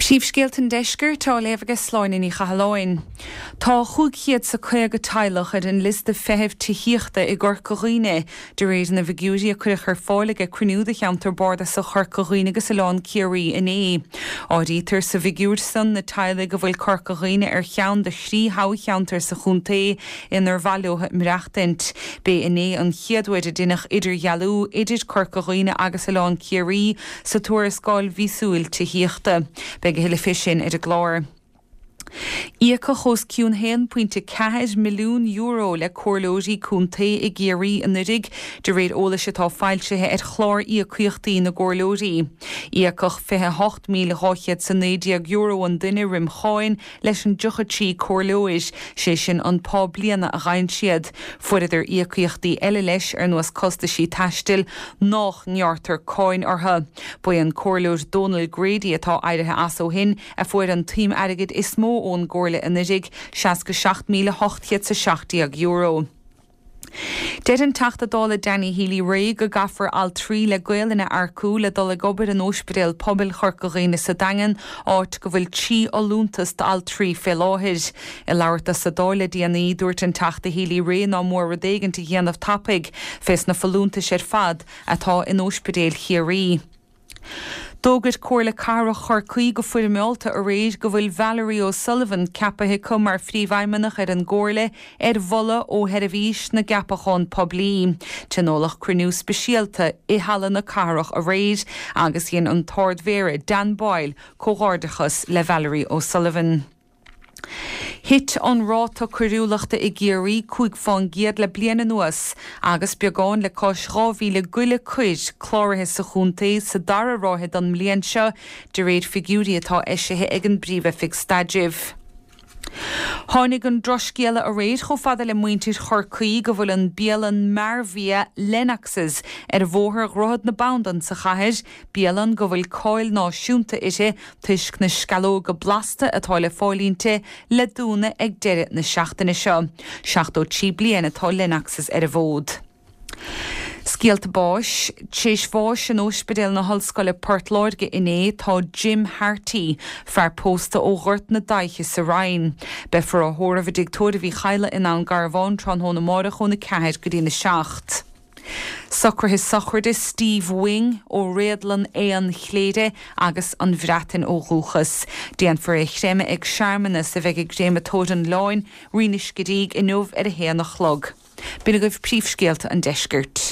Príomhscéalt an deisceir tá léamhagus sláinine í chathláin. Tá chúgiad sa chuig go teilech ar an liste feitheamh tíochta i ggur coghine de réir na bhigúidí a chuir ar fálaige cruinúda cheantar borda sa chur coghine agus Salán Ciarí in é. Áidítar sa bhigúir san na teile go bhfuil chur coghine ar cheann de srí há cheantar sa chuntaí inar bhailóthe mreachtaint. Bé in é an chiadúid a duineach idir gealú idir chur coghine agus Salán Ciarí sa tuarascáil vísúil tíochta. Beg heile fisin ar a glár. Íocha chós ciún 1.4 milliún euro le cóirlóidí cúntaí i géirí an nudig de réad óla se tá fáilsethe ar chlár íochaíochtaí na gcóirlóidí. Íochach 28 míle háchiad san 90 euro an duine rimcháin leis an dúchatí cóirlóid sé sin an pá bliana a ghain siad fuidir íochaíochtaí eile leis ar nuas costa sí taistil nach neartar cáin ortha. Ba an cóirlóid Donald Grady atá airithe as ó hin a fuair an tím airigid is mó ón gcóirle in idig 7,870 euro. Dead an tachtadála Danny Healy Ray go gafar al trí le gail ina arcú le dul gobar an óspidéal pobil chorcoghine sa dagan áit go bhfuil tí olúntas al trí fé láthir. I leabharta sa dála díanaí dúirt an tachta Healy Ray ná mór rodéigeanta dhéanamh tapig fés na falúntas ar fad atá in óspidéal Chiarí. Dógad cóirla cara chorcaí go fuair meolta a réid go bhfuil Valerie O'Sullivan capathe cum mar phríomhaimeanach ar an gcóirla ar bhola ó heirmhís na gapachán poblí. Tenólach cruinniú speisialta i hallan na carach a réid agus dhéon an tardmhéire Dan Boyle cóghardachas le Valerie O'Sullivan. Hit an ráta curiúlachta i géirí chuig fan giad le bliana nuas agus beagán le cás ráhíle guile cuid chláirithe sa chuntaí sa dara ráhead an mbliain seo de réad figúrí atá eisithe ag an bríomh fig stadibh. Tháinig an droscéala a réid cho fada le muintir chorcaí go bhfuil an bíalan marmhia Lennoxes ar bmhóthar rothad na bandan sa chathir bíalan go bhfuil cáil náisiúnta ite tuisc na scalóga blasta atá le fáilínte le dúna ag deireadh na seachtaine seo. 7 bliain atá Lennoxes ar a bhód. Scialta báis, téis bháis an óspidéal na hallscoile Portláirge in é tá Jim Harty fear pósta ó ghort na daiche sa Ryan. Befar a thóramh digtóra bhí chaile in an garbhán tron hóna mára chun na ceithir go dtí na seacht. Socrtha sochirde Steve Wing ó réadlan é an chléide agus an bhreatain ó dhúchas. Déan for é chréime ag seamanna sa bheith ag gréime tódan láin rinis go dtí in nómh ar a héanach chlog. Bína goibh príomhscéalta an deiscirt.